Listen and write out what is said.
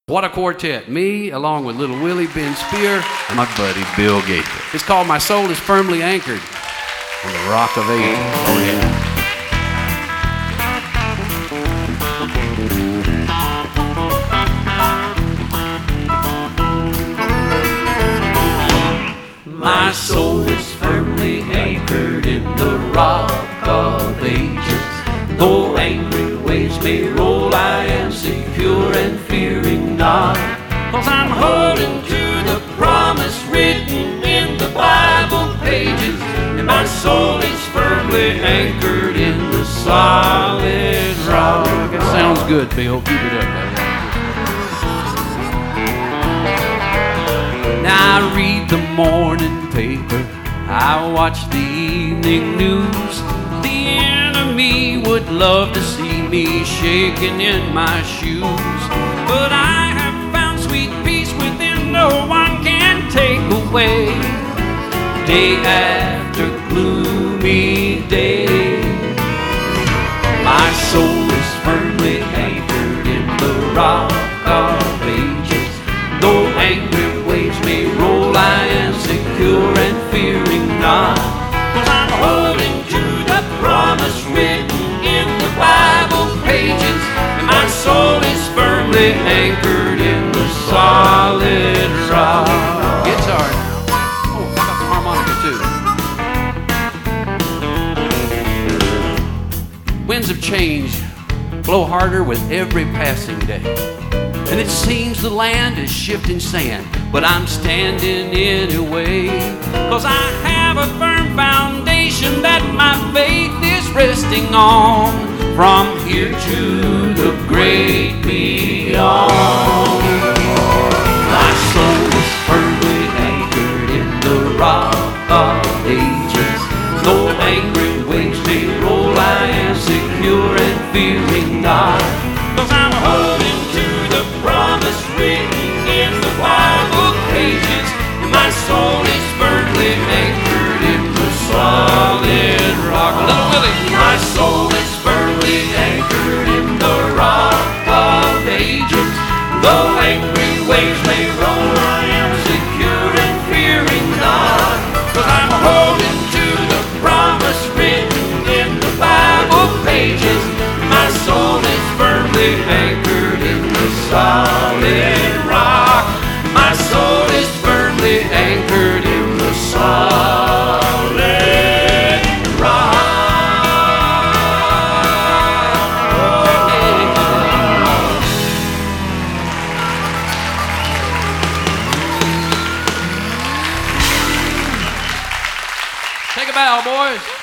What a quartet. Me, along with Little Willie, Ben Spear, and my buddy Bill Gaither. It's called My Soul is Firmly Anchored on the Rock of Ages. Oh, yeah. My soul is firmly anchored in the Rock of Ages. Though angry waves may roll, I am secure and fearing not. 'Cause I'm holding to the promise written in the Bible pages. And my soul is firmly anchored in the solid rock. That sounds good, Bill. Keep it up, buddy. Now I read the morning paper, I watch the evening news. The enemy would love to see me shaking in my shoes. But I have found sweet peace within, no one can take away. Day after gloomy day, my soul is firmly anchored in the Rock of Ages. Though angry waves may roll, I am secure and fearing not. 'Cause I'm holding to the promise written in the Bible pages. And my soul is firmly anchored in the solid rock. Guitar now. Oh, I got the harmonica too. Winds of change blow harder with every passing day. And it seems the land is shifting sand, but I'm standing anyway. 'Cause I have a firm foundation that my faith is resting on. From here to the great beyond, my soul is firmly anchored in the Rock of Ages. Though angry waves may roll, I am secure and fearing not. 'Cause I'm holding to the promise written in the Bible pages. And my soul is firmly anchored in the solid rock. Little Willie. My soul is firmly anchored in the Rock of Ages. Though angry waves may roll, I am secure and fearing not. 'Cause I'm holding to the promise written in the Bible pages. My soul is firmly anchored in the solid rock. My soul is firmly anchored in the solid rock. Take a bow, boys.